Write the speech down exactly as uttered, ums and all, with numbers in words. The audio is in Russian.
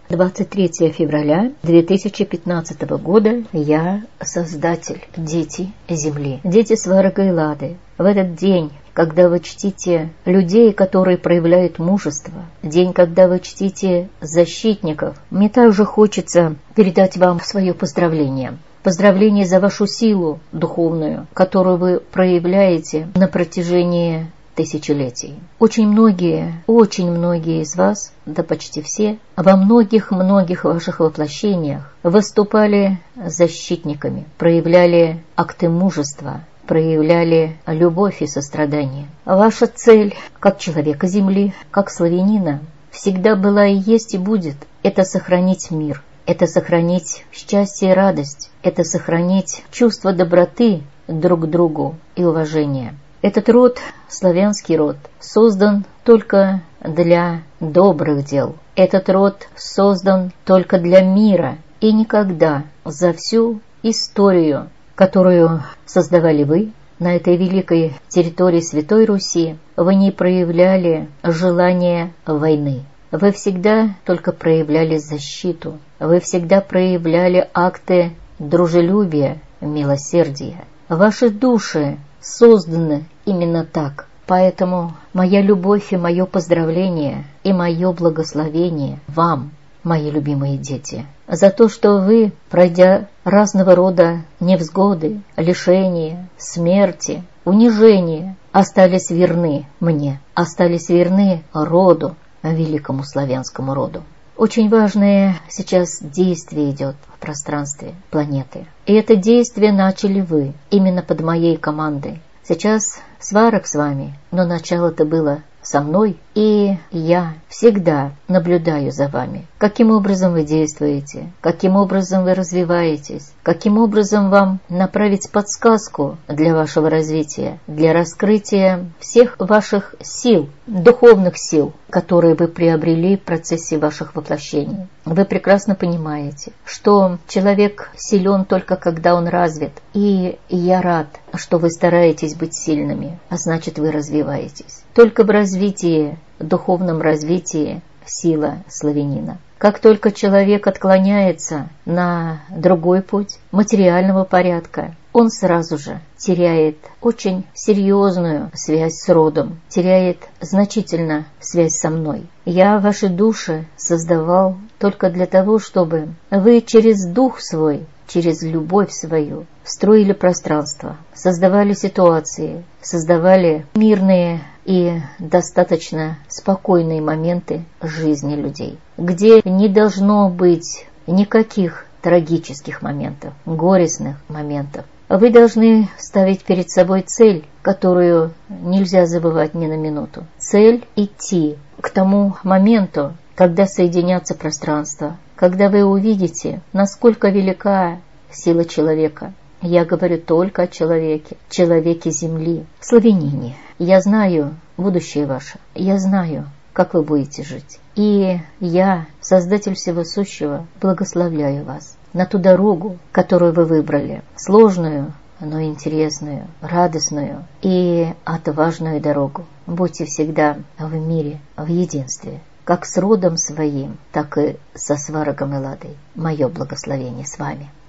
двадцать третьего февраля две тысячи пятнадцатого года. Я создатель, дети Земли, дети Сварога и Лады. В этот день, когда вы чтите людей, которые проявляют мужество, день, когда вы чтите защитников, мне также хочется передать вам свое поздравление. Поздравление за вашу силу духовную, которую вы проявляете на протяжении тысячелетий. Очень многие, очень многие из вас, да почти все, во многих-многих ваших воплощениях выступали защитниками, проявляли акты мужества, проявляли любовь и сострадание. Ваша цель, как человека Земли, как славянина, всегда была и есть и будет – это сохранить мир, это сохранить счастье и радость, это сохранить чувство доброты друг к другу и уважения. Этот род, славянский род, создан только для добрых дел. Этот род создан только для мира. И никогда за всю историю, которую создавали вы на этой великой территории Святой Руси, вы не проявляли желания войны. Вы всегда только проявляли защиту. Вы всегда проявляли акты дружелюбия, милосердия. Ваши души созданы именно так. Поэтому моя любовь и мое поздравление и мое благословение вам, мои любимые дети, за то, что вы, пройдя разного рода невзгоды, лишения, смерти, унижения, остались верны мне, остались верны роду, великому славянскому роду. Очень важное сейчас действие идет в пространстве планеты. И это действие начали вы, именно под моей командой. Сейчас Сварог с вами, но начало-то было со мной, и я всегда наблюдаю за вами. Каким образом вы действуете, каким образом вы развиваетесь, каким образом вам направить подсказку для вашего развития, для раскрытия всех ваших сил, духовных сил, которые вы приобрели в процессе ваших воплощений. Вы прекрасно понимаете, что человек силен только когда он развит. И я рад, что вы стараетесь быть сильными, а значит, вы развиваетесь. Только в развитии, духовном развитии сила славянина. Как только человек отклоняется на другой путь материального порядка, он сразу же теряет очень серьезную связь с родом, теряет значительно связь со мной. Я ваши души создавал только для того, чтобы вы через дух свой, через любовь свою строили пространство, создавали ситуации, создавали мирные и достаточно спокойные моменты жизни людей, где не должно быть никаких трагических моментов, горестных моментов. Вы должны ставить перед собой цель, которую нельзя забывать ни на минуту. Цель – идти к тому моменту, когда соединятся пространства, когда вы увидите, насколько велика сила человека. Я говорю только о человеке, человеке Земли, славянине. Я знаю будущее ваше, я знаю, как вы будете жить. И я, Создатель Всего Сущего, благословляю вас на ту дорогу, которую вы выбрали, сложную, но интересную, радостную и отважную дорогу. Будьте всегда в мире, в единстве, как с родом своим, так и со Сварогом и Ладой. Мое благословение с вами.